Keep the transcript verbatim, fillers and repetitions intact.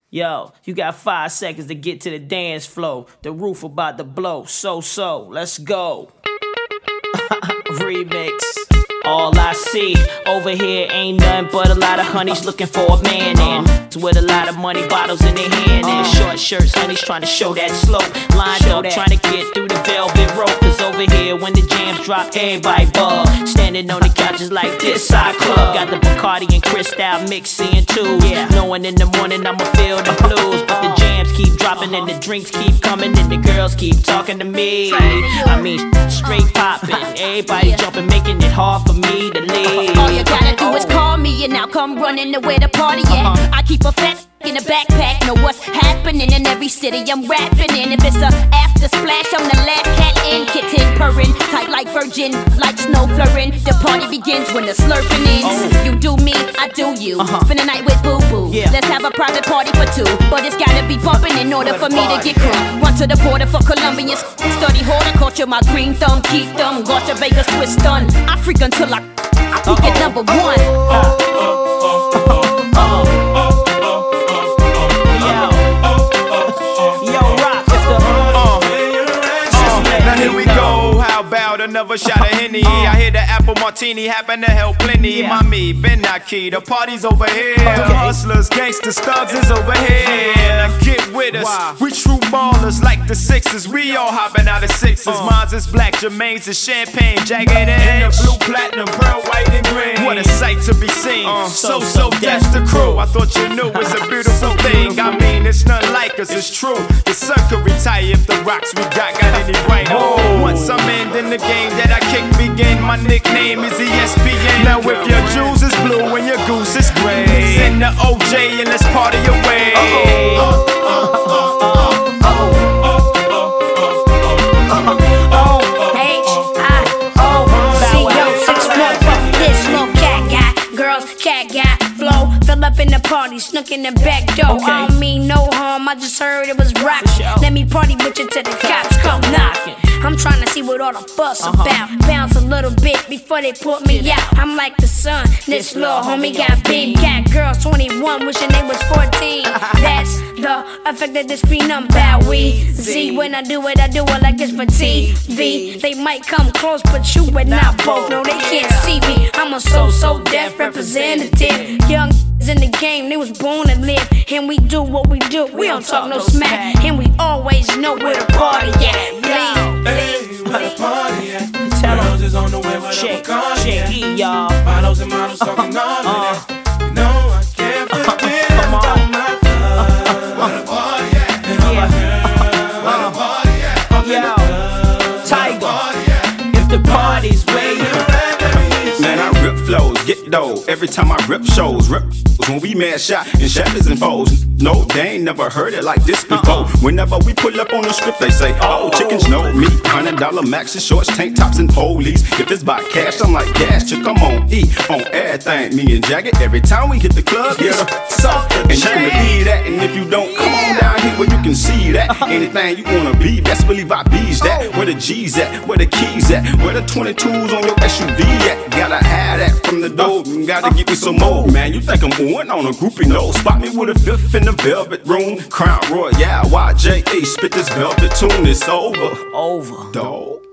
Yo, you got five seconds to get to the dance floor. The roof about to blow. So, so, let's go. Remix. All I see over here ain't nothing but a lot of honeys looking for a man and with a lot of money bottles in their hand and short shirts, honeys trying to show that slope. Lined up trying to get through the velvet rope. Cause over here when the jams drop, everybody bug. Standing on the couches like this side club. Got the Bacardi and Cristal mixing too. Knowing in the morning I'ma feel the blues. But the jams keep dropping and the drinks keep coming and the girls keep talking to me. I mean straight popping, everybody jumping, making it hard for me to leave. All you gotta do is call me and I'll come running to where the party at. uh-huh. I keep a fat in a backpack, know what's happening in every city I'm rapping in. If it's a after splash, I'm the last cat in. Kitten purring, tight like virgin, like snow flurring. The party begins when the slurping ends. oh. You do me, I do you. uh-huh. Spend the night with boo boo. yeah. Let's have a private party for two, but it's gotta be bumping in order for me to get crew. Run to the border for Colombians, study horticulture, my green thumb, keep them. Gotcha Vegas twist done. I freak until I, I peak at number one. uh, uh, uh, uh, Here we go, how about another shot of Henny? I hear the apple martini happen to help plenty. yeah. Mommy, been that key, the party's over here. okay. Hustlers, gangsters, thugs is over here. Now get with us, wow. we true ballers like the Sixers. We all hopping out of sixes. uh. Mine's is black, Jermaine's is champagne, jagged edge. And the blue, platinum, pearl, white and green. What a sight to be seen, uh, so, so, so that's the crew. I thought you knew it's a beautiful thing. I mean, it's none like us, it's true. The sun could retire if the rocks we got got any right. Oh. Once I'm in the game that I kick begin, my nickname is E S P N. Now if your juice is blue and your goose is gray, send the O J and let's party away. Oh, oh, oh, oh, oh. H I O C O six one. This little cat guy, girls cat guy, flow. Fill up in the party, snuck in the back door. okay. I don't mean no harm, I just heard it was rock. Let me party with you till the cops come knocking. I'm trying to see what all the fuss uh-huh. about. Bounce a little bit before they put me out. I'm like the sun, this little homie got big cat girls twenty-one, wishing they was fourteen. That's the effect of the screen I'm bow we Z. When I do it, I do it like it's for T V. They might come close, but you and I both know they can't see me. I'm a so-so deaf representative. Young in the game, they was born to live. And we do what we do, we don't talk no smack. And we always know where the party at. Bleed. Hey, where the party at? Girls is on the way with a Bacardi, y'all. Models and models talking all of that. You know I can't forget about my love. Where the party at? And all my girls, where the party at? Up in the club, Tiger, if the party's where you at. Man, I rip flows, get dough. Every time I rip shows, rip when we mad shot and shatters and foes. No, they ain't never heard it like this before. uh-uh. Whenever we pull up on the script, they say, oh, chickens know me. Hundred dollar maxes, shorts, tank tops, and polies. If it's by cash, I'm like gas, chick, I'm on E. On everything, me and Jagged. Every time we hit the club, yeah, soft and you can believe that. And if you don't, come on down here where you can see that. uh-huh. Anything you wanna be, best believe I bees that. Where the G's at, where the keys at, where the twenty-twos on your S U V at. Gotta have that from the door, gotta get me some more. Man, you think I'm on on a groupie nose? Spot me with a fifth in the velvet room. Crown Royale, Y J E, spit this velvet tune, it's over. Over. Dog.